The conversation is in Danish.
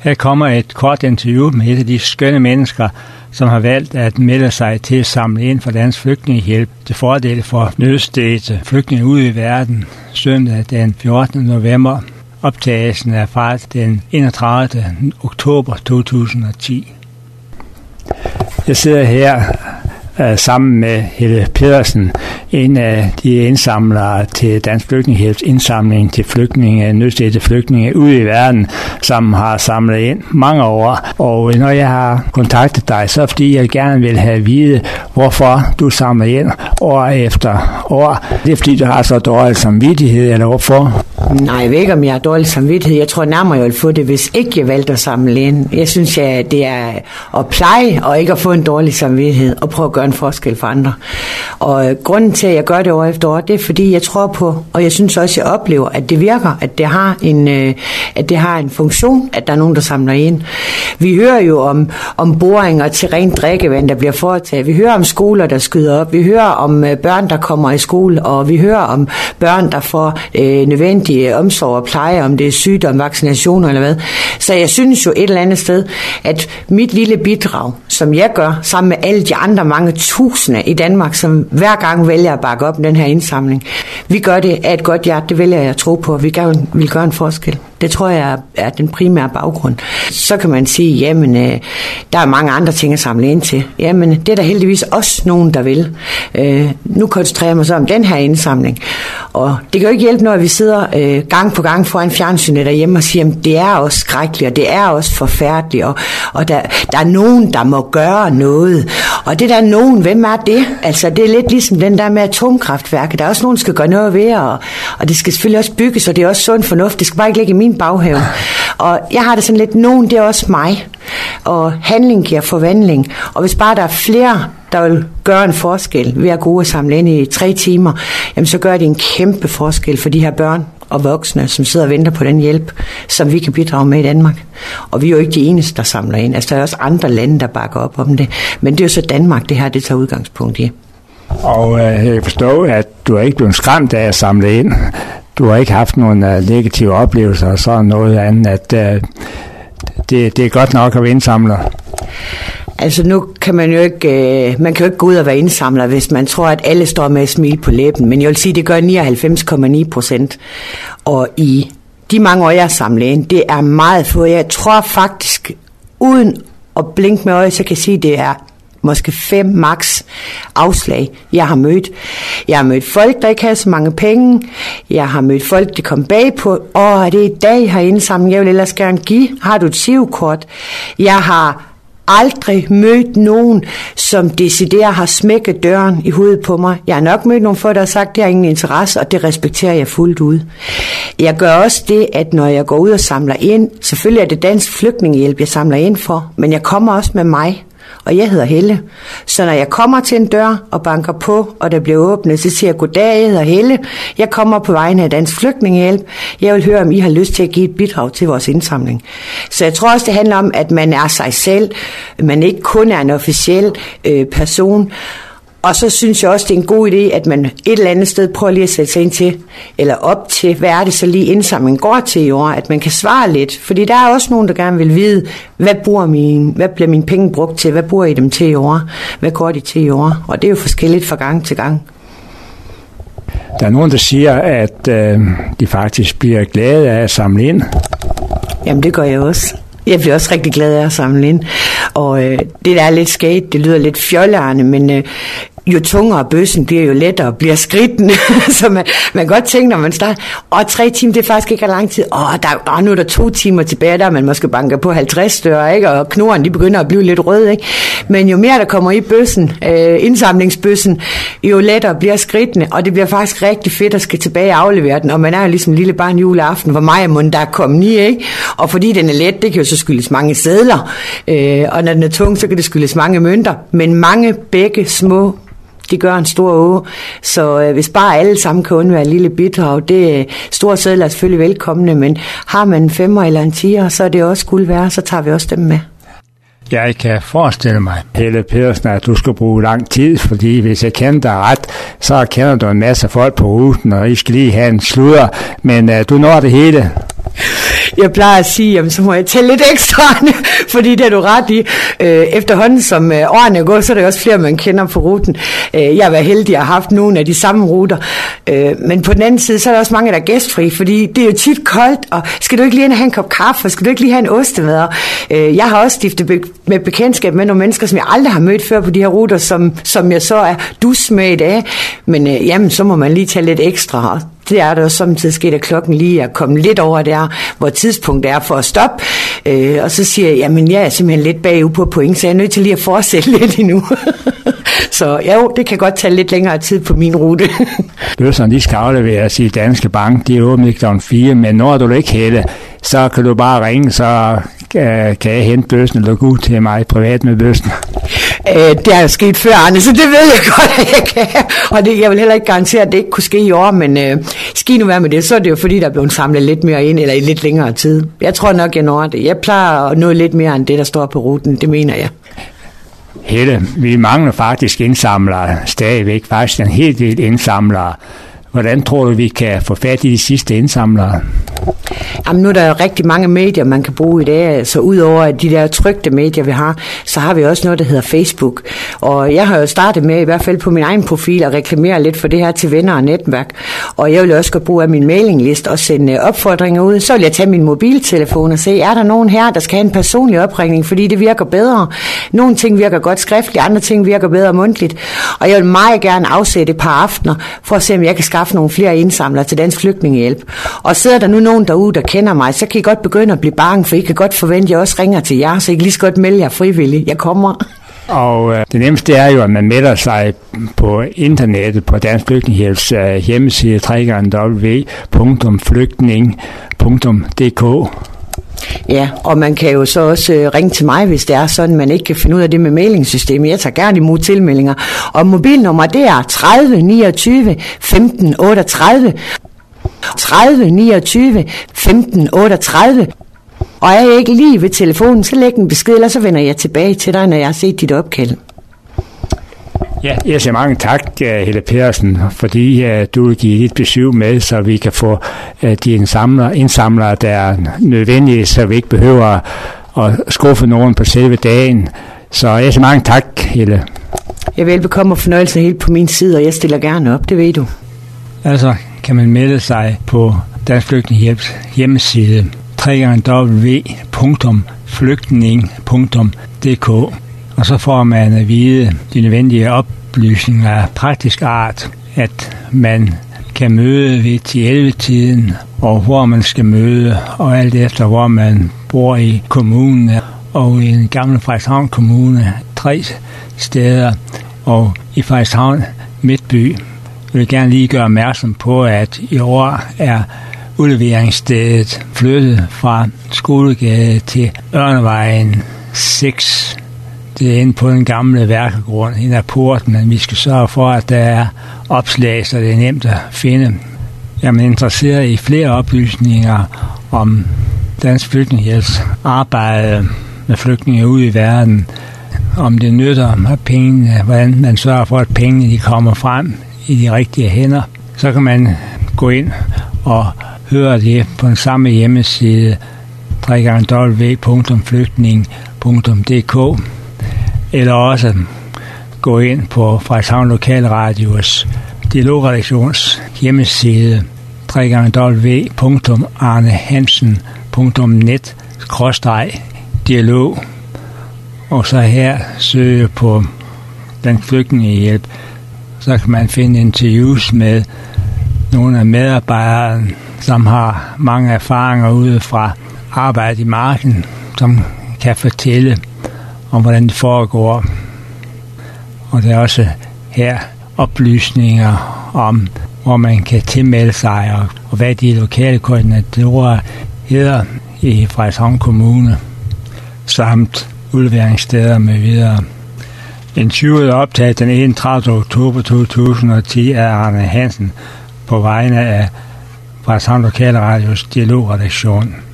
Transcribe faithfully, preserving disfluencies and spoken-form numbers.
Her kommer et kort interview med et af de skønne mennesker, som har valgt at melde sig til at samle ind for Dansk Flygtningehjælp til fordel for nødstedte flygtninge ude i verden søndag den fjortende november. Optagelsen er fra den enogtredivte oktober to tusind og ti. Jeg sidder her uh, sammen med Helle Pedersen, en af de indsamlere til Dansk Flygtningehjælps indsamling til flygtninge, nødstedte flygtninge ude i verden, som har samlet ind mange år. Og når jeg har kontaktet dig, så er det fordi, jeg gerne vil have at vide, hvorfor du samler ind år efter år. Det er fordi, du har så dårlig samvittighed, eller hvorfor? Nej, jeg ved ikke, om jeg har dårlig samvittighed. Jeg tror nærmere, jeg vil få det, hvis ikke jeg valgte at samle ind. Jeg synes, at det er at pleje, og ikke at få en dårlig samvittighed, og prøve at gøre en forskel for andre. Og grunden til, at jeg gør det år efter år, det er, fordi jeg tror på, og jeg synes også, jeg oplever, at det virker, at det har en, at det har en funktion, at der er nogen, der samler ind. Vi hører jo om, om boringer til rent drikkevand, der bliver foretaget. Vi hører om skoler, der skyder op. Vi hører om børn, der kommer i skole, og vi hører om børn, der får øh, nødvendige omsorg og pleje, om det er sygdom, vaccinationer eller hvad. Så jeg synes jo et eller andet sted, at mit lille bidrag, som jeg gør, sammen med alle de andre mange tusinde i Danmark, som hver gang vælger at bakke op den her indsamling. Vi gør det af et godt hjerte, det vælger jeg at tro på, vi gerne vil gøre en forskel. Det tror jeg er den primære baggrund. Så kan man sige, jamen, øh, der er mange andre ting at samle ind til. Jamen, det er der heldigvis også nogen, der vil. Øh, nu koncentrerer jeg mig så om den her indsamling. Og det kan jo ikke hjælpe, når vi sidder øh, gang på gang foran fjernsynet derhjemme og siger, jamen, det er også skrækkeligt, og det er også forfærdeligt, og, og der, der er nogen, der må gøre noget. Og det der nogen, hvem er det? Altså, det er lidt ligesom den der med atomkraftværket. Der er også nogen, der skal gøre noget ved, og, og det skal selvfølgelig også bygges, og det er også sund fornuft. Det skal bare ikke ligge i min baghave. Og jeg har det sådan lidt, nogen, det er også mig. Og handling giver forvandling. Og hvis bare der er flere, der vil gøre en forskel ved at gå og samle ind i tre timer, jamen så gør det en kæmpe forskel for de her børn og voksne, som sidder og venter på den hjælp, som vi kan bidrage med i Danmark. Og vi er jo ikke de eneste, der samler ind. Altså der er også andre lande, der bakker op om det. Men det er jo så Danmark, det her, det tager udgangspunkt i. Og øh, jeg forstår, at du er ikke blevet skræmt af at samle ind. Du har ikke haft nogle uh, negative oplevelser og sådan noget andet, at uh, det, det er godt nok at være indsamler. Altså nu kan man jo ikke, øh, man kan jo ikke gå ud og være indsamler, hvis man tror, at alle står med et smil på læben. Men jeg vil sige, at det gør nioghalvfems komma ni procent. Og i de mange år, jeg har samlet ind, det er meget få. Jeg tror faktisk, uden at blinke med øje, så kan jeg sige, at det er måske fem max afslag, jeg har mødt. Jeg har mødt folk, der ikke havde så mange penge. Jeg har mødt folk, der kom bag på. Åh, er det i dag, jeg har indsamlet? Jeg vil ellers gerne give. Har du et S I V-kort? Jeg har aldrig mødt nogen, som decideret har smækket døren i hovedet på mig. Jeg har nok mødt nogle folk, der har sagt, det har ingen interesse, og det respekterer jeg fuldt ud. Jeg gør også det, at når jeg går ud og samler ind, selvfølgelig er det Dansk Flygtningehjælp, jeg samler ind for, men jeg kommer også med mig. Og jeg hedder Helle. Så når jeg kommer til en dør og banker på, og der bliver åbnet, så siger jeg, goddag, jeg hedder Helle. Jeg kommer på vegne af Dansk Flygtningehjælp. Jeg vil høre, om I har lyst til at give et bidrag til vores indsamling. Så jeg tror også, det handler om, at man er sig selv. Man ikke kun er en officiel øh, person. Og så synes jeg også, det er en god idé, at man et eller andet sted prøver lige at sætte sig ind til, eller op til, hvad er det så lige indsamlingen går til i år, at man kan svare lidt. Fordi der er også nogen, der gerne vil vide, hvad, bruger min, hvad bliver mine penge brugt til, hvad bruger I dem til i år, hvad går de til i år, og det er jo forskelligt fra gang til gang. Der er nogen, der siger, at øh, de faktisk bliver glade af at samle ind. Jamen det gør jeg også. Jeg bliver også rigtig glad af at samle ind. Og øh, det der er lidt skægt, det lyder lidt fjollerende, men øh, jo tungere bøssen bliver, jo lettere bliver skridtene. Så man, man kan godt tænke, når man starter, og tre timer, det er faktisk ikke lang tid. Åh, der, åh, nu er der to timer tilbage, der er man måske banker på halvtreds døre, ikke? Og knoren, de begynder at blive lidt røde, ikke? Men jo mere der kommer i bøssen, øh, indsamlingsbøssen, jo lettere bliver skridtene, og det bliver faktisk rigtig fedt at skal tilbage og aflevere den, og man er jo ligesom en lille barn juleaften, hvor mig og munden, der er kommet i, ikke? Og fordi den er let, det kan jo så skyldes mange sedler, øh, og når den er tung, så kan det skyldes mange mønter, men mange begge små, de gør en stor åge, så øh, hvis bare alle sammen kan undvære et lille bidrag, det store sedler er selvfølgelig velkomne, men har man en femmer eller en tier, så er det også guld værd, så tager vi også dem med. Jeg kan forestille mig, Helle Pedersen, at du skal bruge lang tid, fordi hvis jeg kender dig ret, så kender du en masse folk på ruten, og I skal lige have en sludder, men uh, du når det hele. Jeg plejer at sige, jamen, så må jeg tælle lidt ekstra, fordi det er du ret i. Øh, efterhånden som øh, årene går, så er der også flere, man kender på ruten. Øh, jeg har været heldig at have haft nogle af de samme ruter. Øh, men på den anden side, så er der også mange, der er gæstfri, fordi det er jo tit koldt, og skal du ikke lige have en kop kaffe, skal du ikke lige have en ostemad? Øh, jeg har også stiftet be- med bekendtskab med nogle mennesker, som jeg aldrig har mødt før på de her ruter, som, som jeg så er dus med i dag. Men øh, jamen, så må man lige tage lidt ekstra. Det er der jo samtidig sket, at klokken lige er kommet lidt over der, hvor tidspunktet er for at stoppe. Øh, og så siger jeg, jamen jeg er simpelthen lidt bagud på point, så jeg er nødt til lige at fortsætte lidt endnu. Så jo, det kan godt tage lidt længere tid på min rute. Bøsserne, de skal afleveres i Danske Bank. De er åbnet klokken fire, men når du ikke hælder, så kan du bare ringe, så kan jeg hente bøssen eller gå ud til mig privat med bøssen. Øh, det er jo sket før, Arne, så det ved jeg godt, at jeg kan. Og det, jeg vil heller ikke garantere, at det ikke kunne ske i år, men øh, skal nu være med det, så er det jo fordi, der er blevet samlet lidt mere ind, eller i lidt længere tid. Jeg tror nok, jeg når det. Jeg plejer at nå lidt mere end det, der står på ruten, det mener jeg. Helle, vi mangler faktisk indsamlere stadigvæk, faktisk en hel del indsamlere. Hvordan tror du, vi kan få fat i de sidste indsamlere? Jamen, nu er der jo rigtig mange medier, man kan bruge i dag, så udover de der trykte medier, vi har, så har vi også noget, der hedder Facebook. Og jeg har jo startet med, i hvert fald på min egen profil, at reklamere lidt for det her til venner og netværk. Og jeg vil også godt bruge af min mailingliste og sende opfordringer ud. Så vil jeg tage min mobiltelefon og se, er der nogen her, der skal have en personlig opringning, fordi det virker bedre. Nogle ting virker godt skriftligt, andre ting virker bedre mundtligt. Og jeg vil meget gerne afsætte et par aftener, for at se, om jeg kan skaffe nogle flere indsamlere til Dansk Flygtningehjælp. Og sidder der nu nogen derude, der kender mig, så kan I godt begynde at blive bange, for I kan godt forvente, at jeg også ringer til jer, så I kan lige så godt melde jer frivilligt. Jeg kommer. Og øh, det nemmeste er jo, at man melder sig på internettet på Dansk Flygtningehjælps øh, hjemmeside w w w punktum flygtning punktum d k. Ja, og man kan jo så også øh, ringe til mig, hvis det er sådan, man ikke kan finde ud af det med mailingssystemet. Jeg tager gerne imod tilmeldinger. Og mobilnummer, det er tredive niogtyve femten otteogtredive. tredive niogtyve femten otteogtredive. Og er jeg ikke lige ved telefonen, så læg en besked, eller så vender jeg tilbage til dig, når jeg har set dit opkald. Ja, jeg siger mange tak, Helle Pedersen, fordi uh, du vil give dit besøg med, så vi kan få uh, de indsamlere, indsamlere, der er nødvendige, så vi ikke behøver at skuffe nogen på selve dagen. Så jeg siger mange tak, Helle. Jeg er velbekomme og fornøjelse helt på min side, og jeg stiller gerne op, det ved du. Altså kan man melde sig på Dansk Flygtningehjælps hjemmeside w w w punktum flygtning punktum d k, og så får man at vide de nødvendige oplysninger af praktisk art, at man kan møde ved ti elleve-tiden, og hvor man skal møde, og alt efter hvor man bor i kommunen, og i en gammel Frederikshavn Kommune, tre steder, og i Frederikshavn Midtby. Jeg vil gerne lige gøre opmærksom på, at i år er udleveringsstedet flyttet fra Skolegade til Ørnevejen seks. Det er inde på den gamle værkegrund, inde af porten, at vi skal sørge for, at der er opslag, så det er nemt at finde. Jeg er interesseret i flere oplysninger om Dansk Flygtningehjælps arbejde med flygtninge ude i verden, om det nytter af pengene, hvordan man sørger for, at pengene de kommer frem i de rigtige hænder. Så kan man gå ind og høre det på den samme hjemmeside w w w punktum flygtning punktum d k, eller også gå ind på Frederikshavn Lokalradios dialogredaktions hjemmeside w w w punktum arnehansen punktum net skråstreg dialog, og så her søge på Dansk Flygtningehjælp. Så kan man finde interviews med nogle af medarbejderne, som har mange erfaringer ude fra arbejde i marken, som kan fortælle om, hvordan det foregår. Og der er også her oplysninger om, hvor man kan tilmelde sig, og, og hvad de lokale koordinatorer hedder i Frederikshavn Kommune, samt udleveringssteder med videre. Interviewet er optaget den enogtredivte oktober to tusind og ti af Arne Hansen på vegne af Frederikshavn Lokalradios dialogredaktion.